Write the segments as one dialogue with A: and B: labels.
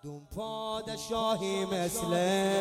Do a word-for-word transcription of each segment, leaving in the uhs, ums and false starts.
A: کدوم پادشاهی مثل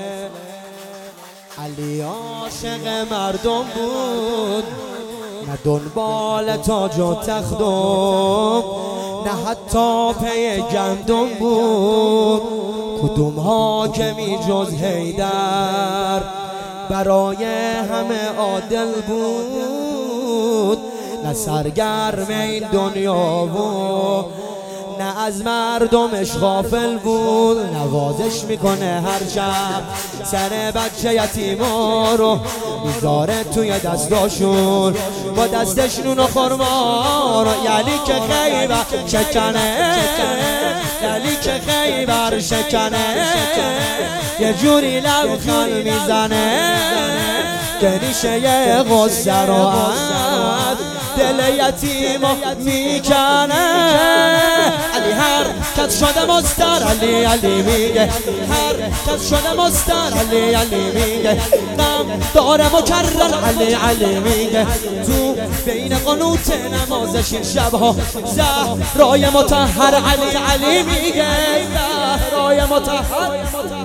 A: علی عاشق مردم بود، نه دنبال تاج و تختم، نه حتی پی گندم بود. کدوم حاکمی جز حیدر برای همه عادل بود، نه سرگرم این دنیا و نه از مردمش غافل بود. نوازش میکنه هر شب سر بچه یتیما رو میذاره توی دستاشون، با دستش نون و خرما رو، یعنی که خیبر شکنه، یعنی که خیبر شکنه، یه جوری لبخند میزنه که ریشه یه غصه رو از دل یتیما میکنه. علی هر کس شده مستر، علی علی میگه هر کس شده مستر، علی علی میگه غم داره مکرر، علی علی میگه تو بین قنوت نمازش این شبها زهرای مطهر، علی علی میگه زهرای مطهر.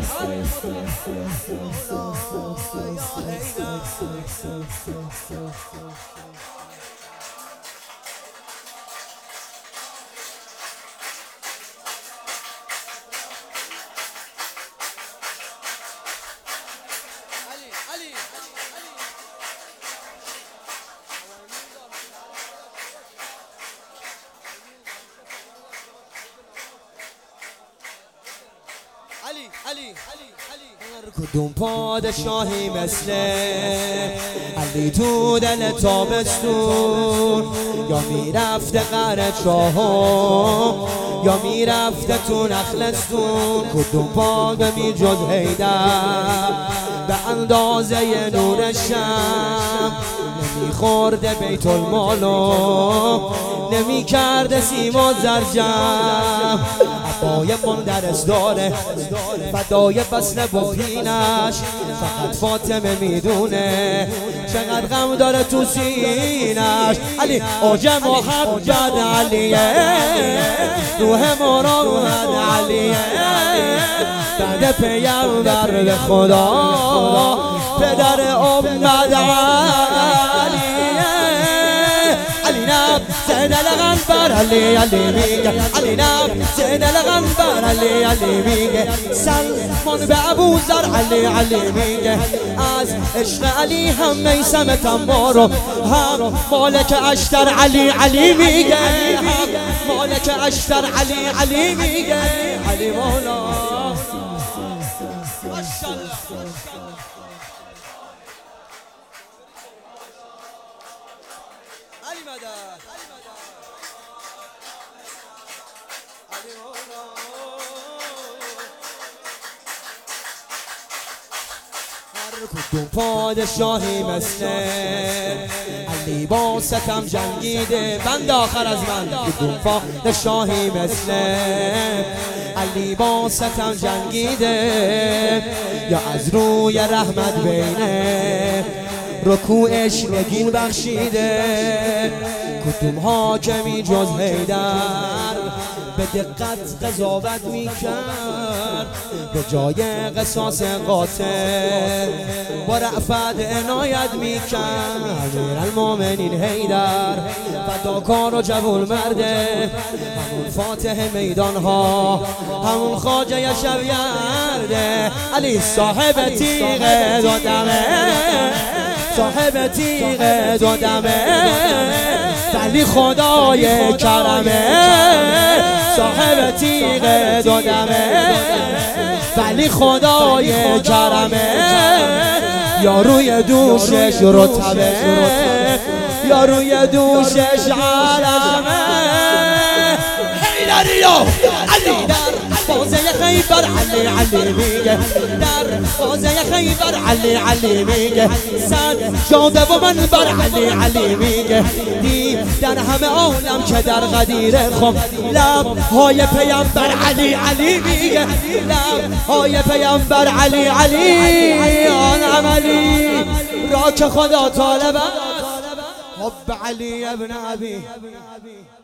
A: کدوم پادشاهی مثل علی تو دل تابستون، یا میرفته قره چاهم یا میرفته تو نخلستون. کدوم پادشاهی جز حیدر به اندازه نور شم نمیخورده بیت المالو، نمیکرده سیما زرجم. عبای مندرس داره فدای بسن بخینش، فقط فاطمه میدونه چقدر غم داره تو سینش. علی اوج محبت علیه، روح مراد علیه، بعد پیامبر به خدا پدر امت علیه. علی نب زید الغنبر، علی علی میگه علی نب زید الغنبر، علی علی میگه سلمان به ابوذر، علی علی میگه از عشق علی هم میثم تمار و هم مالک اشتر، علی علی میگه هم مالک اشتر، علی علی میگه علی مولا ماشاءالله. علی مدد علی مولا. هر کدوم پادشاهی مثل علی با ستم جنگیده، بند آخر از من. کدوم پادشاهی مثل علی با ستم جنگیده، یا از روی رحمت بینه رکوعش نگین بخشیده. کدوم حاکمی جز حیدر به دقت قضاوت میکرد، به جای قصاص قاتل با رأفت عنایت میکرد. امیرالمومنین حیدر فداکار و جوون مرده، همون فاتح میدان ها، همون خواجه شبیرده. علی صاحب تیغ دو دمه، صاحب تیغ دو دمه، ولی خدای کرمه. صاحب تیغ دو دمه ولی خدای کرمه، یا روی دوشش رتبه یا روی دوشش علمه. حیدریا علی در بازه خیبر، علی علی میگه در بازه خیبر، علی علی میگه سجاده و منبر، علی علی میگه دید در همه عالم که در غدیر خم لب های پیامبر، علی علی میگه لب های پیامبر، علی علی آن عملی را که خدا طالبه حب علی ابن ابی